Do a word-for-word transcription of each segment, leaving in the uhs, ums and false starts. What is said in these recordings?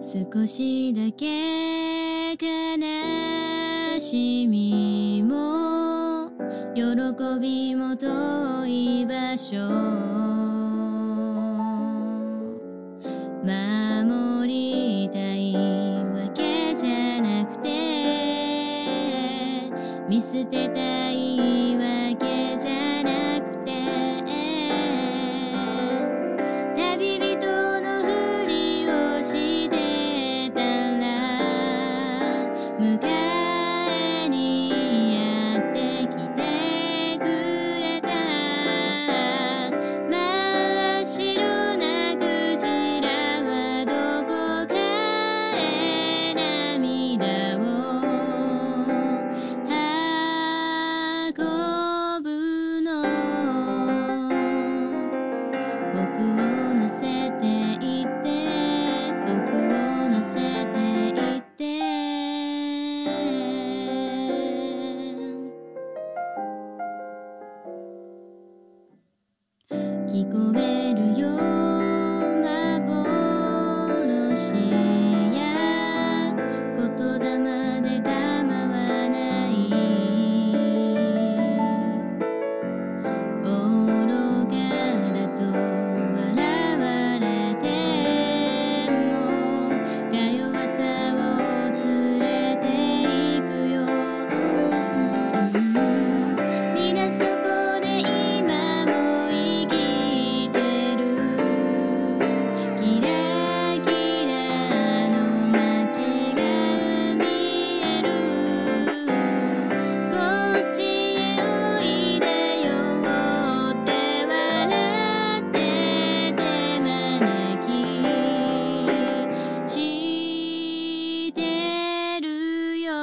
少しだけ悲しみも喜びも遠い場所守りたいわけじゃなくて見捨てたいわけじゃなくて旅人のふりをしてたら迎えにやってきてくれた真っ白なクジラはどこかへ涙を運ぶの僕を乗せていって僕を乗せていって聞こえるよ幻や言霊で構わない愚かだと笑われてもか弱さを連れていくよ皆そこで今も生きてるキラキラの街が見えるこっちへおいでよって笑って手招きしてるよ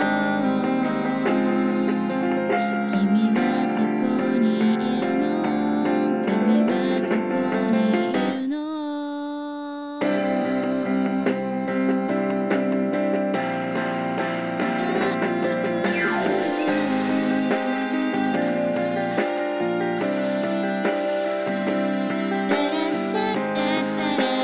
君はそこにいるの君はそこにいるのタラスタッタッタラ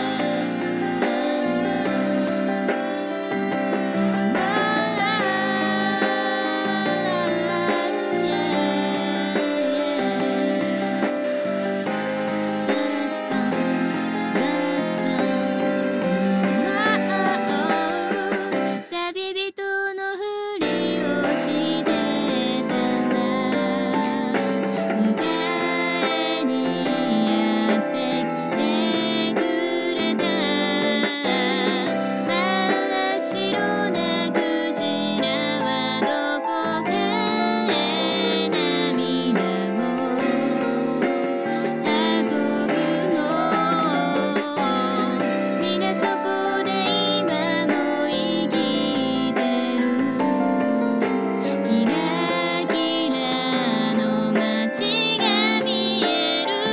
旅人のふりをしてたら迎えにやってきてくれた真っ白なクジラはどこかへ涙を運ぶの皆そこで今も生きてるキラキラの街が見える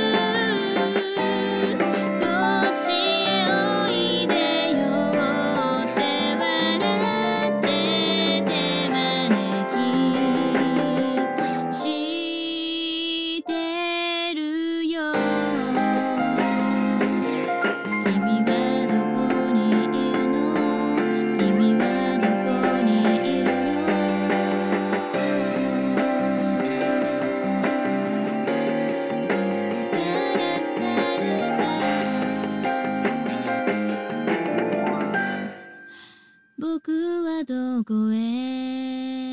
こっちへおいでよって笑って手招きしてるよ君はどこにいるの君はどこにいるのタラスタルタ僕はどこへ